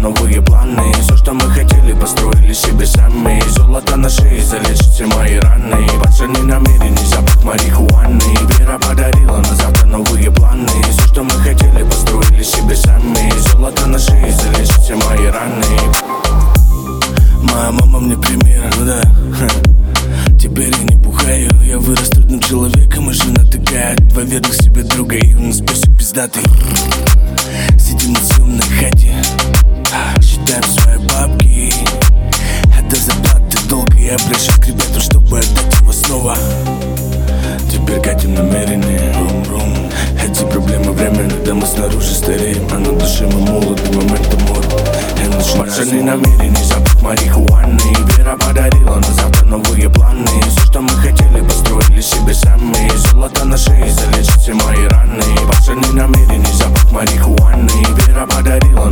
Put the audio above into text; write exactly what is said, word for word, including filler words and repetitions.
новые планы. Все, что мы хотели, построили себе сами. Золото на шее залечит все мои раны. Пацаны намерены, запах марихуаны. Вера подарила на завтра новые планы. Все, что мы хотели, построили себе сами. Золото на шее залечит все мои раны. Моя мама мне пример, да. Теперь я не бухаю, я вырос трудным человеком, и жена такая. Два верных себе друга, и у нас песик пиздатый. Сидим на съемной хате, считаем свои бабки. Это зарплаты долго, я пришел к ребятам, чтобы отдать его снова. Теперь катим намеренные, рум-рум. Эти проблемы временно, когда мы снаружи стареем, а на душе мы молоды, моментом мор. Пацаны намерены, запах марихуаны. Вера подарила на завтра новые планы. Все, что мы хотели, построили себе сами. Золото на шее залечит все мои раны. Пацаны намерены, запах марихуаны. Вера подарила